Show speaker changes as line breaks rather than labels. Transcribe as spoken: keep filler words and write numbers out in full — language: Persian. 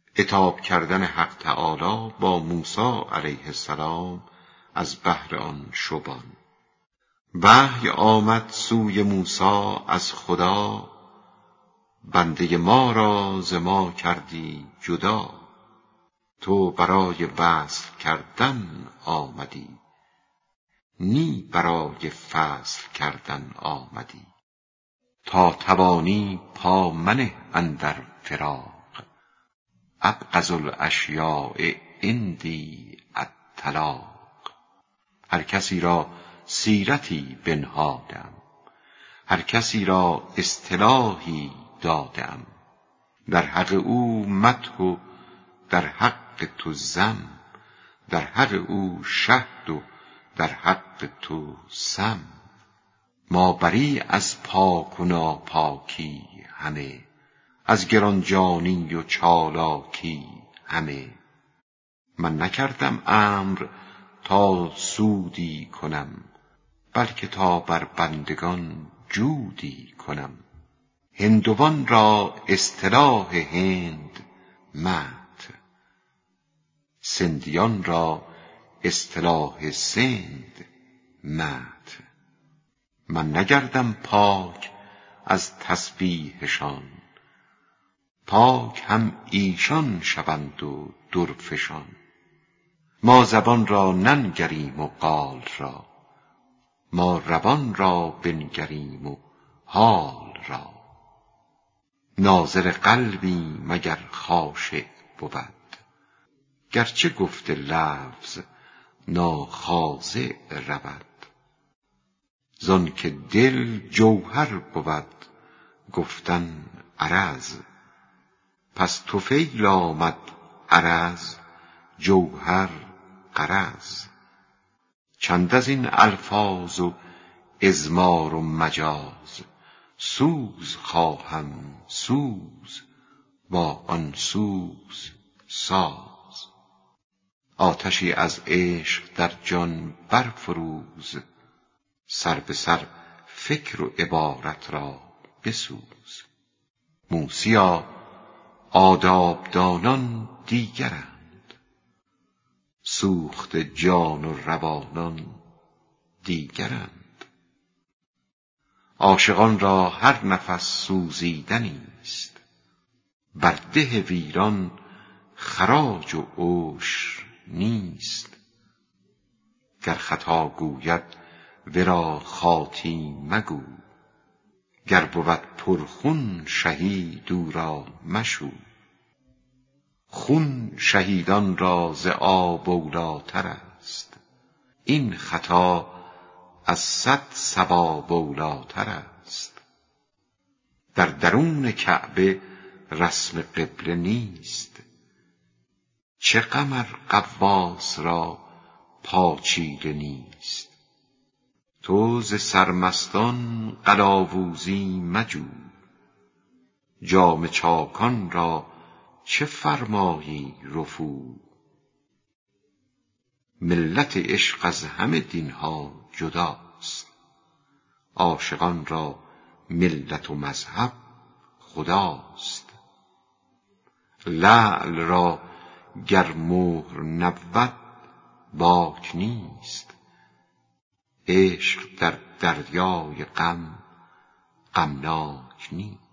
عتاب کردن حق تعالی با موسی علیه السلام از بهر آن شبان. وحی آمد سوی موسی از خدا، بنده ما را ز ما کردی جدا. تو برای وصل کردن آمدی، نی برای فصل کردن آمدی. تا توانی پا منه اندر فراق، ابغض الاشیاء عندی الطلاق. هر کسی را سیرتی بنهادم، هر کسی را اصطلاحی دادم. در حق او مدح و در حق تو ذم، در حق او شهد و در حق تو سم. ما بری از پاک و ناپاکی همه، از گرانجانی و چالاکی همه. من نکردم امر تا سودی کنم، بلکه تا بر بندگان جودی کنم. هندوان را اصطلاح هند مدح، سندیان را اصطلاح سند مدح. من نگردم پاک از تسبیحشان، پاک هم ایشان شوند و درفشان. ما زبان را ننگریم و قال را، ما روان را بنگریم و حال را. ناظر قلبی مگر خاشع بود، گرچه گفت لفظ ناخاضع رود. زان که دل جوهر بود گفتن عرض، پس طفیل آمد عرض جوهر غرض. چند از این الفاظ و اضمار و مجاز، سوز خواهم سوز با آن سوز ساز. آتشی از عشق در جان برفروز، سر به سر فکر و عبارت را بسوز. موسیا آدابدانان دیگرند، سوخت جان و روانان دیگرند. عاشقان را هر نفس سوزیدنی است، بر ده ویران خراج و عشر نیست. گر خطا گوید ورا خاطی مگو، گر بود پرخون شهید او را مشو. خون شهیدان را ز آب اولیتر است، این خطا از صد صواب اولیتر است. در درون کعبه رسم قبله نیست، چه غم ار غواص را پاچیله نیست. تو ز سرمستان قلاووزی مجو، جام چاکان را چه فرمایی رفو. ملت عشق از همه دینها جداست، عاشقان را ملت و مذهب خداست. لعل را گر مهر نبود باک نیست، عشق در دریای غم غمناک نیست.